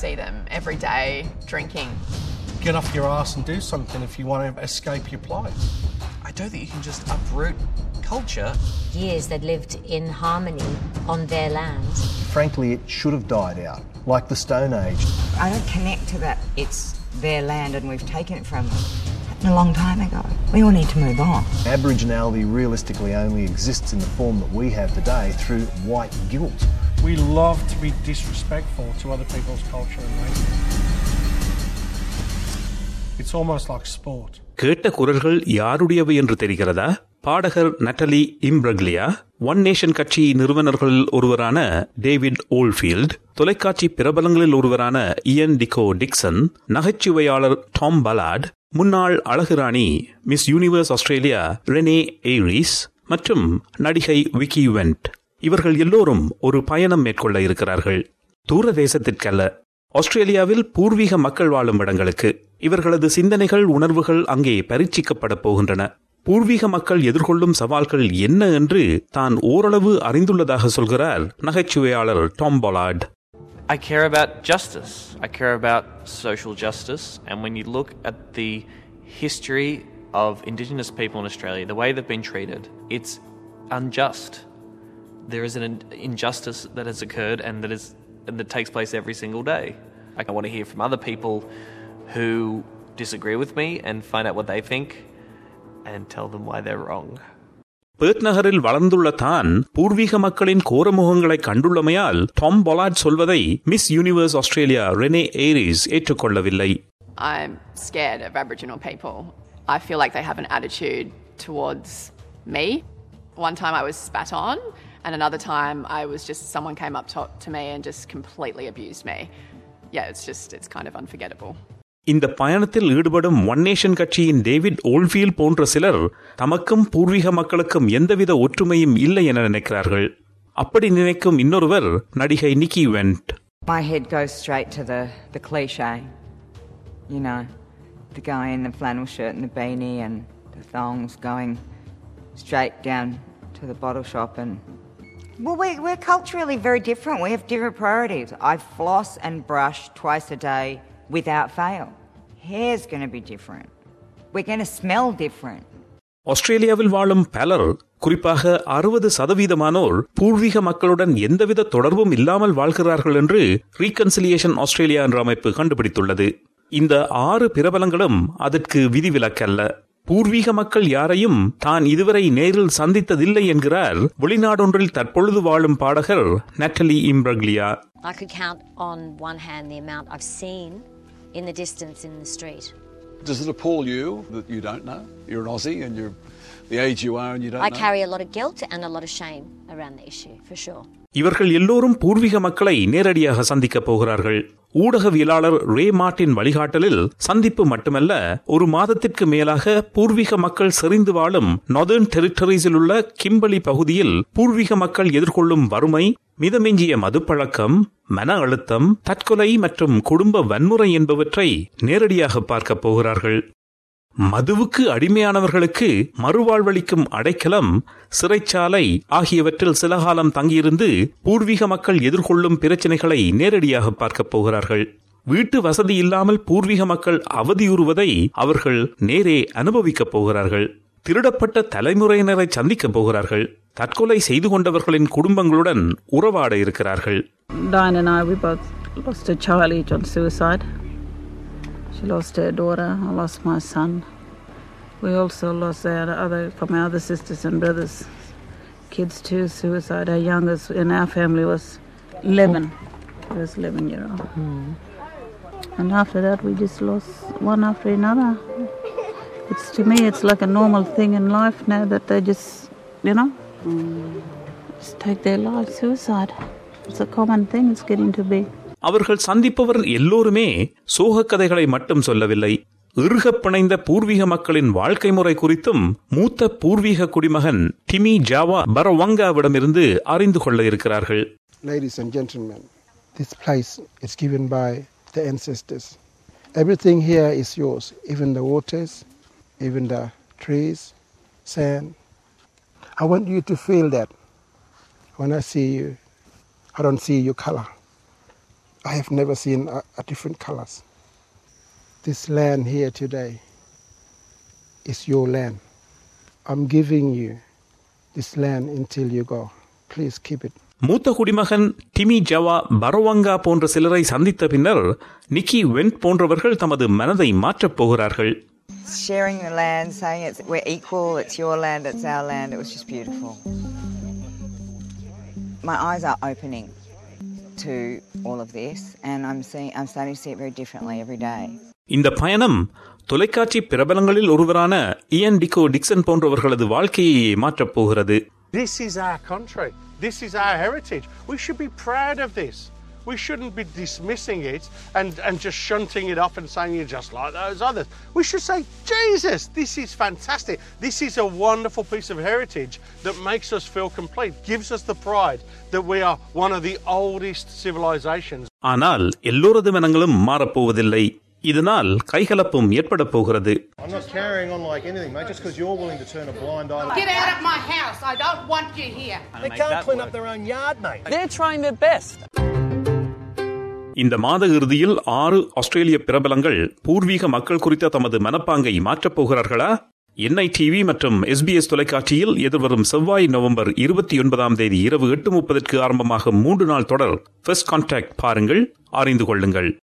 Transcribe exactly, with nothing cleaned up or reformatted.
see them every day drinking. Get off your ass and do something if you want to escape your plight. I don't think you can just uproot culture. Years they'd lived in harmony on their land. Frankly, it should have died out, like the Stone Age. I don't connect to that. It's their land and we've taken it from them. A long time ago. We all need to move on. Aboriginality realistically only exists in the form that we have today through white guilt. We love to be disrespectful to other people's culture and race. It's almost like sport. கேட்ட குரல்கள் யாருடையவை என்று தெரிகிறதா? பாடகர் நட்டலி இம்ப்ரக்லியா, one nation கட்சி நிறுவனர்களில் ஒருவரான David ஓல்ஃபீல்ட், தொலைக்காட்சி பிரபலங்களில் ஒருவரான இயன் டிகோ டிக்சன், நகைச்சுவையாளர் டாம் பலாட், முன்னாள் அழகுராணி Miss Universe Australia Renae Ayris மற்றும் நடிகை விக்கி வெண்ட். இவர்கள் எல்லோரும் ஒரு பயணம் மேற்கொள்ள இருக்கிறார்கள். தூர தேசத்திற்கல்ல, ஆஸ்திரேலியாவில் பூர்வீக மக்கள் வாழும் இடங்களுக்கு. இவர்களது சிந்தனைகள், உணர்வுகள் அங்கே பரீட்சிக்கப்பட போகின்றன. பூர்வீக மக்கள் எதிர்கொள்ளும் சவால்கள் என்ன என்று தான் ஓரளவு அறிந்துள்ளதாக சொல்கிறார் நகைச்சுவையாளர் Tom Ballard. I care about justice. I care about social justice. And when you look at the history of Indigenous people in Australia, the way they've been treated, it's unjust. There is an injustice that has occurred and that is and that takes place every single day. I want to hear from other people who disagree with me and find out what they think and tell them why they're wrong. Perth நகரில் வளர்ந்துள்ள தான் பூர்வீக மக்களின் கோரமுகங்களை கண்டுள்ளமையால் Tom Ballard சொல்வதை Miss Universe Australia Renae Ayris ஏற்றுக்கொள்ளவில்லை. I'm scared of Aboriginal people. I feel like they have an attitude towards me. One time I was spat on, and another time I was just, someone came up to, to me and just completely abused me. Yeah, it's just, it's kind of unforgettable. இந்த பயணத்தில் ஈடுபடும் One Nation கட்சியின் David Oldfield போன்ற சிலர் தமக்கும் பூர்வீக மக்களுக்கும் எந்தவித ஒற்றுமையும் இல்லை என நினைக்கிறார்கள். அப்படி நினைக்கும் இன்னொருவர் நடிகை Nikki Wendt. My head goes straight to the, the cliche. You know, the guy in the flannel shirt and the beanie and the thongs going straight down to the bottle shop and... Well, we, we're culturally very different. We have different priorities. I floss and brush twice a day without fail. Hair's going to be different. We're going to smell different. ஆஸ்திரேலியாவில் வாழும் பலர், குறிப்பாக அறுபது சதவீதமானோர் பூர்வீக மக்களுடன் எந்தவித தொடர்பும் இல்லாமல் வாழ்கிறார்கள் என்று ரீகன்சிலியேஷன் ஆஸ்திரேலியா என்ற அமைப்பு கண்டுபிடித்துள்ளது. இந்த ஆறு பிரபலங்களும் அதற்கு விதிவிலக்கல்ல. பூர்வீக மக்கள் யாரையும் தான் இதுவரை நேரில் சந்தித்ததில்லை என்கிறார் வெளிநாடொன்றில் தற்பொழுது வாழும் பாடகர் நட்டலி இம்ப்ரக்லியா. I could count on one hand the amount I've seen in the distance in the street. Does it appall you that you don't know? You're an Aussie and you're the age you are and you don't I know? I carry a lot of guilt and a lot of shame around the issue, for sure. இவர்கள் எல்லோரும் பூர்வீக மக்களை நேரடியாக சந்திக்கப் போகிறார்கள். ஊடகவியலாளர் ரே Martin வழிகாட்டலில் சந்திப்பு மட்டுமல்ல, ஒரு மாதத்திற்கு மேலாக பூர்வீக மக்கள் செறிந்து வாழும் நார்தர்ன் டெரிட்டரிஸில் உள்ள கிம்பலி பகுதியில் பூர்வீக மக்கள் எதிர்கொள்ளும் வறுமை, மிதமிஞ்சிய மதுப்பழக்கம், மன அழுத்தம், தற்கொலை மற்றும் குடும்ப வன்முறை என்பவற்றை நேரடியாக பார்க்கப் போகிறார்கள். மதுவுக்கு அடிமையானவர்களுக்கு மறுவாழ்வளிக்கும் அடைக்கலம், சிறைச்சாலை ஆகியவற்றில் சில காலம் தங்கியிருந்து பூர்வீக மக்கள் எதிர்கொள்ளும் பிரச்சினைகளை நேரடியாக பார்க்கப் போகிறார்கள். வீட்டு வசதி இல்லாமல் பூர்வீக மக்கள் அவதியுறுவதை அவர்கள் நேரே அனுபவிக்கப் போகிறார்கள். திருடப்பட்ட தலைமுறையினரை சந்திக்கப் போகிறார்கள். தற்கொலை செய்து கொண்டவர்களின் குடும்பங்களுடன் உறவாட இருக்கிறார்கள். Diane and I, we both lost a child each on suicide. She lost her daughter, I lost my son. We also lost our other, from our other sisters and brothers, kids to suicide. Our youngest in our family was eleven. He was eleven year old. Mm. And after that we just lost one after another. It's, to me, it's like a normal thing in life now that they just, you know, mm. just take their life, suicide. It's a common thing, it's getting to be. அவர்கள் சந்திப்பவர் எல்லோருமே சோகக் கதைகளை மட்டும் சொல்லவில்லை. இறுகப் பிணைந்த பூர்வீக மக்களின் வாழ்க்கை முறை குறித்தும் மூத்த பூர்வீக குடிமகன் டிமி ஜாவா பரவங்காவிடமிருந்து அறிந்து கொள்ள இருக்கிறார்கள். Ladies and gentlemen, this place is given by the ancestors. Everything here is yours, even the waters, even the trees, sand. I want you to feel that when I see you, I don't see your color. I have never seen a, a different colors. This land here today is your land. I'm giving you this land until you go. Please keep it. மூத்த குடிமகன் டிமி ஜவா பரவங்கா போன்ற சிலரை சந்தித்த பின்னர் நிக்கி vent போன்றவர்கள் தமது மனதை மாற்றப் போகிறார்கள். Sharing the land, saying it's, we're equal, it's your land, it's our land, it was just beautiful. My eyes are opening to all of this and I'm seeing, I'm starting to see it very differently every day. இந்த பயணம் தொலைக்காட்சி பிரபலங்களில் ஒருவரான Ian Dicko Dixon போன்றவர்களது வாழ்க்கையை மாற்றப் போகிறது. This is our country. This is our heritage. We should be proud of this. We shouldn't be dismissing it and, and just shunting it off and saying you're just like those others. We should say, Jesus, this is fantastic. This is a wonderful piece of heritage that makes us feel complete, gives us the pride that we are one of the oldest civilizations. ஆனால் எல்லோரது மனங்களும் மாறப்போவதில்லை. இதனால் கைகலப்பும் ஏற்பட போகிறது. I'm not carrying on like anything, mate, just because you're willing to turn a blind eye. Get out of my house. I don't want you here. They can't clean up their own yard, mate. They're trying their best. இந்த மாத இறுதியில் ஆறு ஆஸ்திரேலிய பிரபலங்கள் பூர்வீக மக்கள் குறித்த தமது மனப்பாங்கை மாற்றப் போகிறார்களா? என்ஐ டிவி மற்றும் எஸ்பிஎஸ் தொலைக்காட்சியில் எதிர்வரும் செவ்வாய் நவம்பர் இருபத்தி ஒன்பதாம் தேதி இரவு எட்டு முப்பதற்கு ஆரம்பமாக மூன்று நாள் தொடர் ஃபர்ஸ்ட் கான்டாக்ட் பாருங்கள், அறிந்து கொள்ளுங்கள்.